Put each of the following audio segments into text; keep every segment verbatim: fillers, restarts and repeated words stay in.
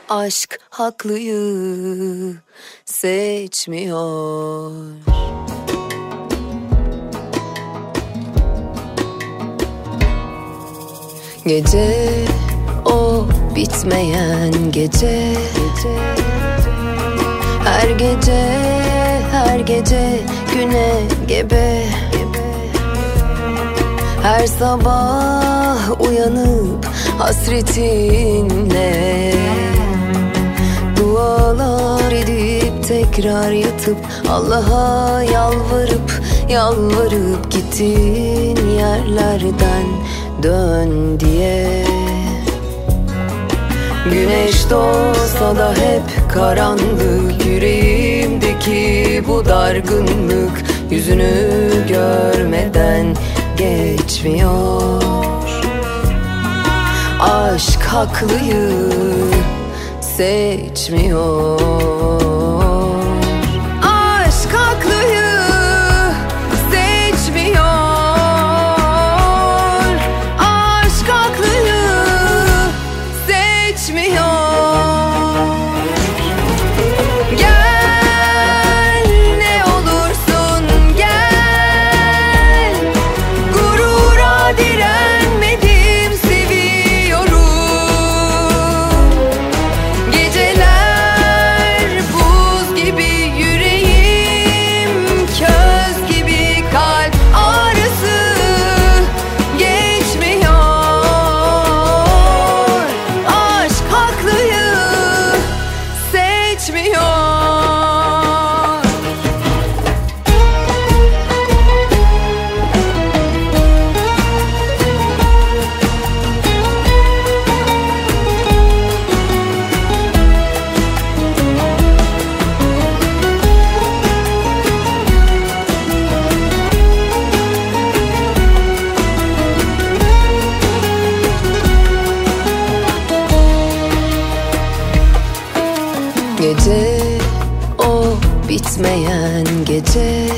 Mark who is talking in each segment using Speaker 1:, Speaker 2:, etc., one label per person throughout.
Speaker 1: Aşk haklıyı seçmiyor. Gece o bitmeyen gece, her gece her gece güne gebe. Her sabah uyanıp hasretinle dualar edip tekrar yatıp Allah'a yalvarıp yalvarıp gittin yerlerden dön diye. Güneş doğsa da hep karanlık, yüreğimdeki bu dargınlık yüzünü görmeden geçmiyor. Aşk haklıyı seçmiyor. Aşk haklıyı seçmiyor. Aşk haklıyı seçmiyor. Gel ne olursun gel, gurura direnmedim seviyorum. Geceler buz gibi yüreğim, köz gibi kalp ağrısı geçmiyor. Aşk haklıyı seçmiyor. Gece o bitmeyen gece,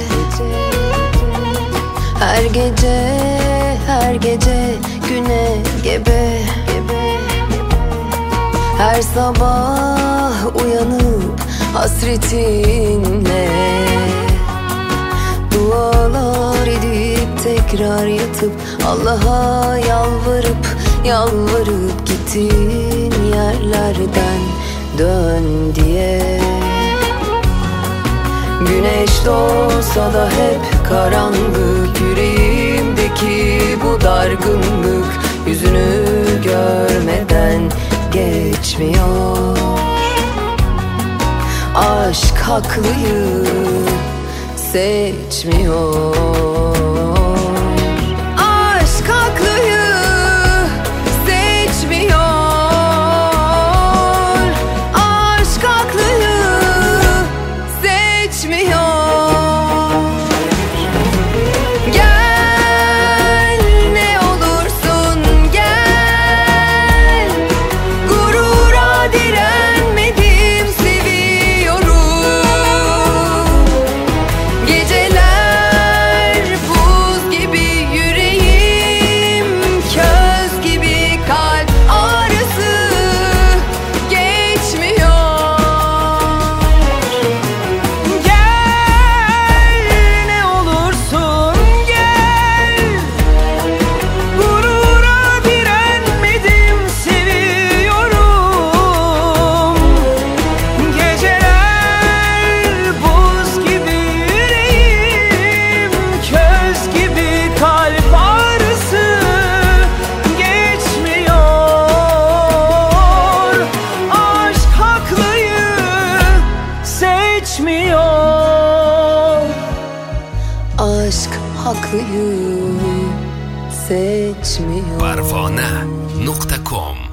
Speaker 1: her gece her gece güne gebe. Her sabah uyanıp hasretinle dualar edip tekrar yatıp Allah'a yalvarıp yalvarıp gittin yerlerden dön diye. Güneş doğsa da hep karanlık, yüreğimdeki bu dargınlık yüzünü görmeden geçmiyor. Aşk haklıyı seçmiyor. Aşk haklıyı seçmiyor. Aşk haklıyı seçmiyor. Gel ne olursun gel, gurura direnmedim seviyorum. Geceler buz gibi yüreğim, köz gibi kalp ağrısı geçmiyor. Gel ne olursun gel, gurura direnmedim seviyorum. Geceler buz gibi yüreğim, köz gibi kalp ağrısı geçmiyor. Aşk haklıyı seçmiyor. Aşk haklıyı seçmiyor.
Speaker 2: Parvona nokta com